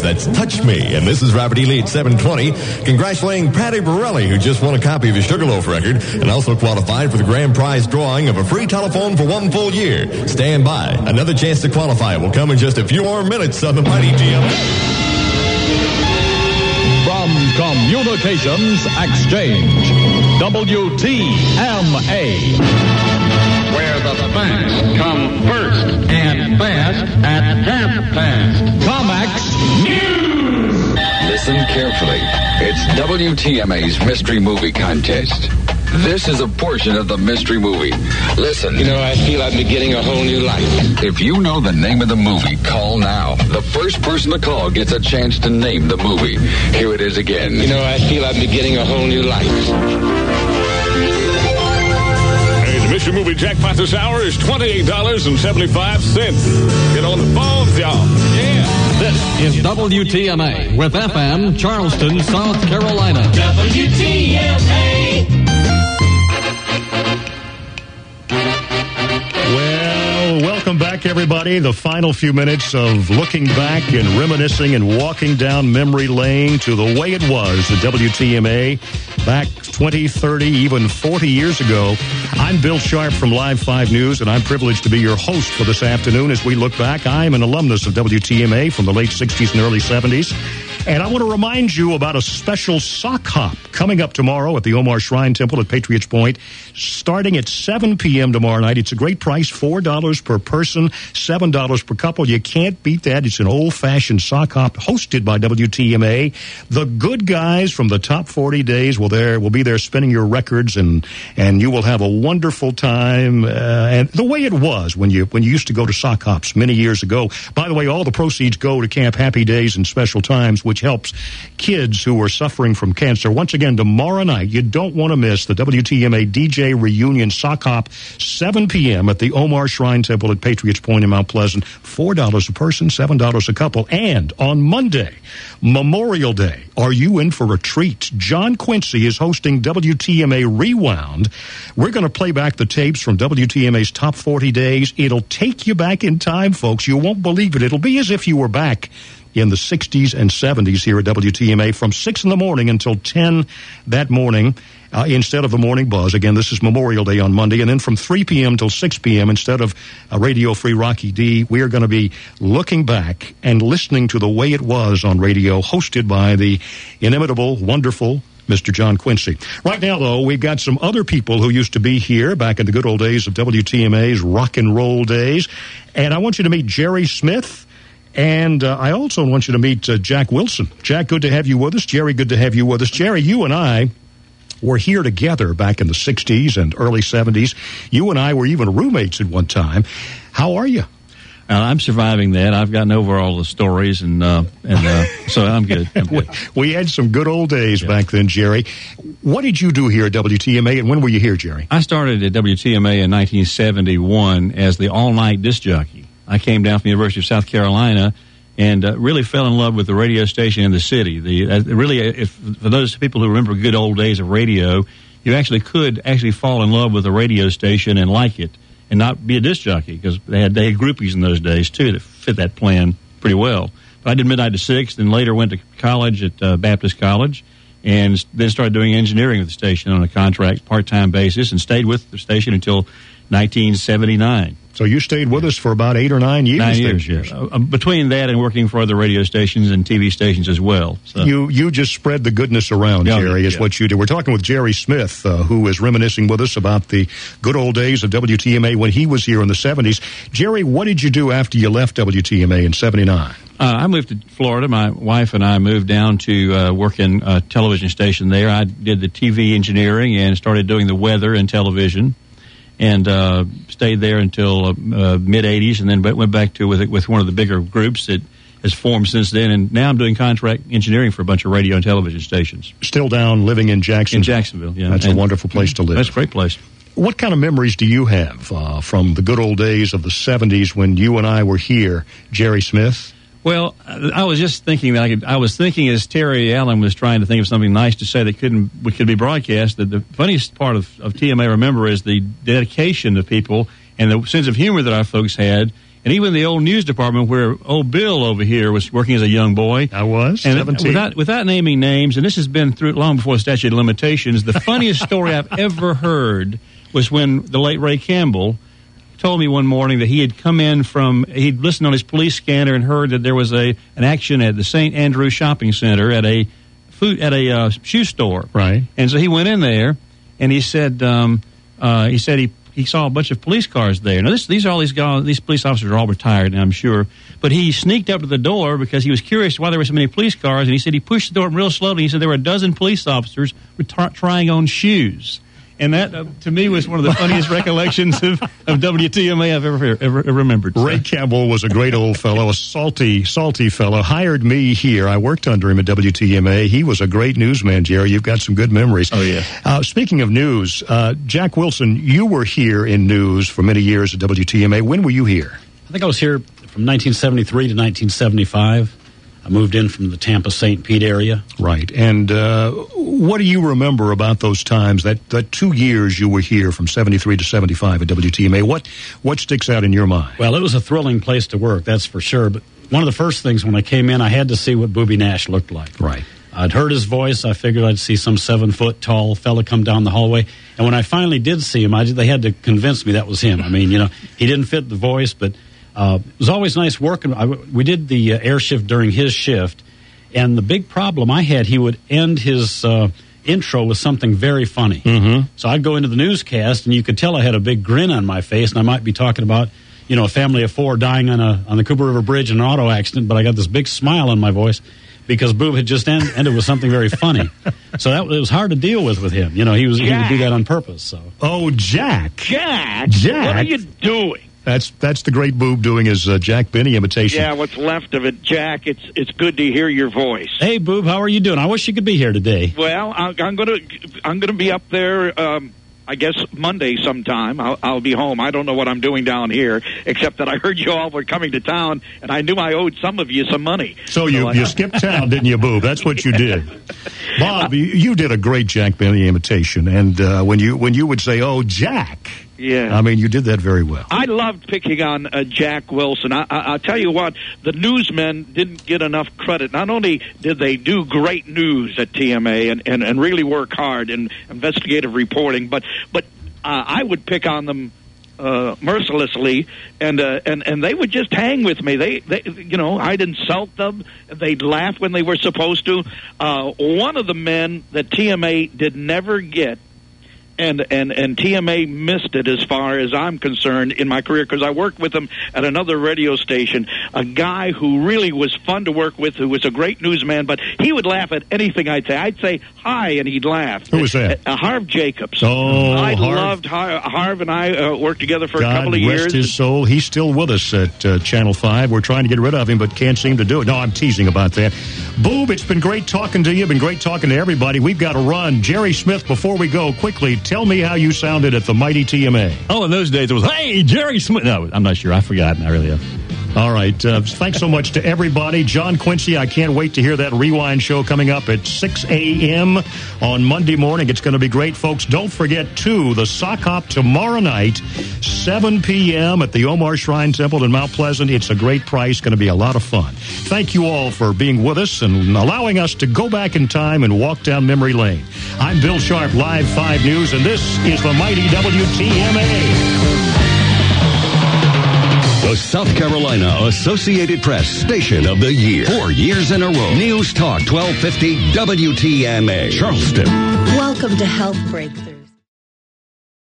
That's Touch Me. And this is Robert E. Lee at 720, congratulating Patty Borelli, who just won a copy of his Sugarloaf record and also qualified for the grand prize drawing of a free telephone for 1 full year. Stand by. Another chance to qualify will come in just a few more minutes on the Mighty TMA. From Communications Exchange, WTMA. Where the facts come first and fast at half past. Comex News. Listen carefully. It's WTMA's Mystery Movie Contest. This is a portion of the mystery movie. Listen. You know, I feel I'm beginning a whole new life. If you know the name of the movie, call now. The first person to call gets a chance to name the movie. Here it is again. You know, I feel I'm beginning a whole new life. Hey, the mystery movie jackpot this hour is $28.75. Get on the phones, y'all. Yeah. This is WTMA with FM Charleston, South Carolina. WTMA. Well, welcome back, everybody. The final few minutes of looking back and reminiscing and walking down memory lane to the way it was at WTMA back 20, 30, even 40 years ago. I'm Bill Sharp from Live 5 News, and I'm privileged to be your host for this afternoon as we look back. I'm an alumnus of WTMA from the late 60s and early 70s. And I want to remind you about a special sock hop coming up tomorrow at the Omar Shrine Temple at Patriots Point, starting at 7 p.m. tomorrow night. It's a great price, $4 per person, $7 per couple. You can't beat that. It's an old-fashioned sock hop hosted by WTMA. The good guys from the top 40 days will be there spinning your records, and you will have a wonderful time. And the way it was when you used to go to sock hops many years ago. By the way, all the proceeds go to Camp Happy Days and Special Times, which helps kids who are suffering from cancer. Once again, tomorrow night, you don't want to miss the WTMA DJ Reunion Sock Hop, 7 p.m. at the Omar Shrine Temple at Patriots Point in Mount Pleasant. $4 a person, $7 a couple. And on Monday, Memorial Day, are you in for a treat? John Quincy is hosting WTMA Rewound. We're going to play back the tapes from WTMA's top 40 days. It'll take you back in time, folks. You won't believe it. It'll be as if you were back in the 60s and 70s here at WTMA from 6 in the morning until 10 that morning instead of the morning buzz. Again, this is Memorial Day on Monday. And then from 3 p.m. till 6 p.m. instead of Radio Free Rocky D, we are going to be looking back and listening to the way it was on radio, hosted by the inimitable, wonderful Mr. John Quincy. Right now, though, we've got some other people who used to be here back in the good old days of WTMA's rock and roll days. And I want you to meet Jerry Smith. And I also want you to meet Jack Wilson. Jack, good to have you with us. Jerry, good to have you with us. Jerry, you and I were here together back in the 60s and early 70s. You and I were even roommates at one time. How are you? I'm surviving that. I've gotten over all the stories, and so I'm good. We had some good old days back then, Jerry. What did you do here at WTMA, and when were you here, Jerry? I started at WTMA in 1971 as the all-night disc jockey. I came down from the University of South Carolina and really fell in love with the radio station in the city. For those people who remember good old days of radio, you could fall in love with a radio station and like it and not be a disc jockey, because they had groupies in those days, too, that fit that plan pretty well. But I did midnight to 6, and later went to college at Baptist College, and then started doing engineering at the station on a contract, part-time basis, and stayed with the station until 1979. So you stayed with us for about 8 or 9 years. 9 years, yes. Between that and working for other radio stations and TV stations as well. So. You just spread the goodness around, Jerry, is what you do. We're talking with Jerry Smith, who is reminiscing with us about the good old days of WTMA when he was here in the 70s. Jerry, what did you do after you left WTMA in 79? I moved to Florida. My wife and I moved down to work in a television station there. I did the TV engineering and started doing the weather and television. And stayed there until mid-'80s, and then went back to with one of the bigger groups that has formed since then. And now I'm doing contract engineering for a bunch of radio and television stations. Still down living in Jacksonville? In Jacksonville, yeah. That's a wonderful place to live. That's a great place. What kind of memories do you have from the good old days of the 70s when you and I were here, Jerry Smith? Well, I was just thinking that I was thinking as Terry Allen was trying to think of something nice to say that could be broadcast, that the funniest part of TMA Remember is the dedication of people and the sense of humor that our folks had, And even the old news department where old Bill over here was working as a young boy. I was, and 17. Without naming names, and this has been through long before the statute of limitations, the funniest story I've ever heard was when the late Ray Campbell told me one morning that he had come in he'd listened on his police scanner and heard that there was an action at the St. Andrew Shopping Center at a shoe store. Right. And so he went in there, and he said he saw a bunch of police cars there. Now, these are all these guys. These police officers are all retired, I'm sure. But he sneaked up to the door because he was curious why there were so many police cars. And he said he pushed the door real slowly. He said there were a dozen police officers trying on shoes. And that, to me, was one of the funniest recollections of WTMA I've ever remembered. So. Ray Campbell was a great old fellow, a salty fellow. Hired me here. I worked under him at WTMA. He was a great newsman, Jerry. You've got some good memories. Oh, yeah. Speaking of news, Jack Wilson, you were here in news for many years at WTMA. When were you here? I think I was here from 1973 to 1975. I moved in from the Tampa, St. Pete area. Right. And what do you remember about those times, that 2 years you were here from 73 to 75 at WTMA? What sticks out in your mind? Well, it was a thrilling place to work, that's for sure. But one of the first things when I came in, I had to see what Boobie Nash looked like. Right. I'd heard his voice. I figured I'd see some 7-foot-tall fella come down the hallway. And when I finally did see him, they had to convince me that was him. I mean, he didn't fit the voice, but it was always nice working. We did the air shift during his shift, and the big problem I had, he would end his intro with something very funny. Mm-hmm. So I'd go into the newscast, and you could tell I had a big grin on my face, and I might be talking about, a family of 4 dying on the Cooper River Bridge in an auto accident, but I got this big smile on my voice because Boob had just ended with something very funny. So it was hard to deal with him. He would do that on purpose. So. Oh, Jack! Jack! What are you doing? That's the great Boob doing his Jack Benny imitation. Yeah, what's left of it, Jack. It's good to hear your voice. Hey, Boob, how are you doing? I wish you could be here today. Well, I'm gonna be up there. I guess Monday sometime. I'll be home. I don't know what I'm doing down here, except that I heard you all were coming to town, and I knew I owed some of you some money. So you skipped town, didn't you, Boob? That's what you did. Bob, you did a great Jack Benny imitation, and when you would say, "Oh, Jack." Yeah. I mean, you did that very well. I loved picking on Jack Wilson. I'll tell you what, the newsmen didn't get enough credit. Not only did they do great news at TMA and really work hard in investigative reporting, but I would pick on them mercilessly, and they would just hang with me. They I'd insult them. They'd laugh when they were supposed to. One of the men that TMA did never get, and TMA missed it as far as I'm concerned in my career, because I worked with him at another radio station, a guy who really was fun to work with, who was a great newsman, but he would laugh at anything I'd say. I'd say hi, and he'd laugh. Who was that? Harv Jacobs. Oh, I Harv. loved Harv, and I worked together for a God couple of years. rest his soul. He's still with us at Channel 5. We're trying to get rid of him, but can't seem to do it. No, I'm teasing about that. Boob, it's been great talking to you. Been great talking to everybody. We've got to run. Jerry Smith, before we go, quickly, tell me how you sounded at the mighty TMA. Oh, in those days it was, hey, Jerry Smith. No, I'm not sure. I've forgotten. I really have. All right. Thanks so much to everybody. John Quincy, I can't wait to hear that Rewind show coming up at 6 a.m. on Monday morning. It's going to be great, folks. Don't forget, too, the Sock Hop tomorrow night, 7 p.m. at the Omar Shrine Temple in Mount Pleasant. It's a great price. Going to be a lot of fun. Thank you all for being with us and allowing us to go back in time and walk down memory lane. I'm Bill Sharp, Live 5 News, and this is the mighty WTMA. The South Carolina Associated Press Station of the Year. 4 years in a row. News Talk 1250 WTMA. Charleston. Welcome to Health Breakthrough.